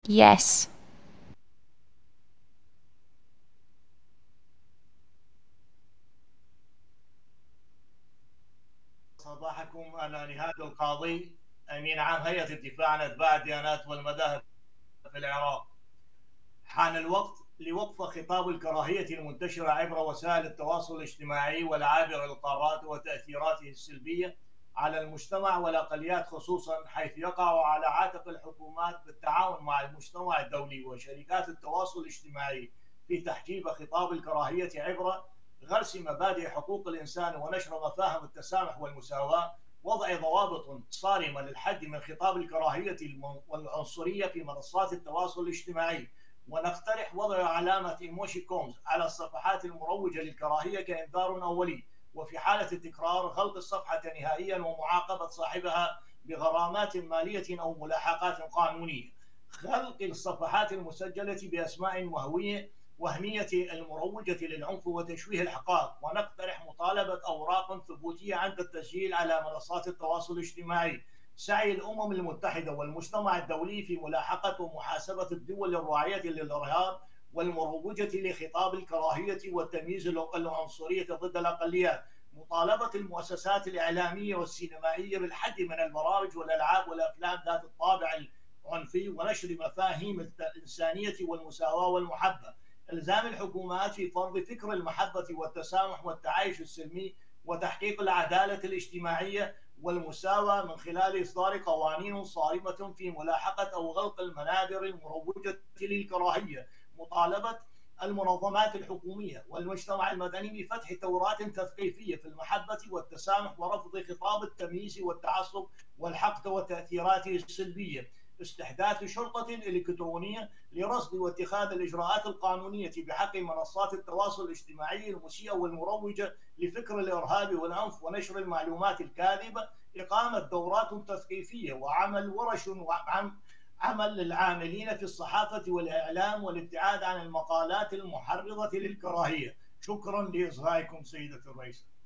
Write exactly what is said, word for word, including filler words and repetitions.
Yes. صباحكم. أنا نهاد القاضي، أمين عام هيئة الدفاع عن أتباع الديانات والمذاهب في العراق. حان الوقت لوقف خطاب الكراهية المنتشرة عبر وسائل التواصل الاجتماعي والعابر للقارات وتأثيراته السلبية على المجتمع والأقليات خصوصا، حيث يقع على عاتق الحكومات بالتعاون مع المجتمع الدولي وشركات التواصل الاجتماعي في تحجيب خطاب الكراهية عبر غرس مبادئ حقوق الإنسان ونشر مفاهيم التسامح والمساواة، وضع ضوابط صارمة للحد من خطاب الكراهية والعنصرية في منصات التواصل الاجتماعي. ونقترح وضع علامة إيموشي كومز على الصفحات المروجة للكراهية كإنذار أولي، وفي حالة التكرار غلق الصفحة نهائيا ومعاقبة صاحبها بغرامات مالية أو ملاحقات قانونية. خلق الصفحات المسجلة بأسماء وهوية وهمية المروجة للعنف وتشويه الحقائق، ونقترح مطالبة أوراق ثبوتية عند التسجيل على منصات التواصل الاجتماعي. سعي الأمم المتحدة والمجتمع الدولي في ملاحقة ومحاسبة الدول الراعية للإرهاب والمروجة لخطاب الكراهية والتمييز العنصرية ضد الأقليات. مطالبة المؤسسات الإعلامية والسينمائية بالحد من البرامج والألعاب والأفلام ذات الطابع العنفي ونشر مفاهيم الإنسانية والمساواة والمحبة. إلزام الحكومات في فرض فكر المحبة والتسامح والتعايش السلمي وتحقيق العدالة الاجتماعية والمساواة من خلال إصدار قوانين صارمة في ملاحقة أو غلق المنابر المروجة للكراهية. مطالبة المنظمات الحكومية والمجتمع المدني بفتح دورات تثقيفية في المحبة والتسامح ورفض خطاب التمييز والتعصب والحقد وتأثيراته السلبية. استحداث شرطة إلكترونية لرصد واتخاذ الإجراءات القانونية بحق منصات التواصل الاجتماعي المسيئة والمروجة لفكر الإرهاب والعنف ونشر المعلومات الكاذبة. إقامة دورات تثقيفية وعمل ورش وعم عمل للعاملين في الصحافة والإعلام والابتعاد عن المقالات المحرضة للكراهية. شكرا لإصغائكم سيدة الرئيسة.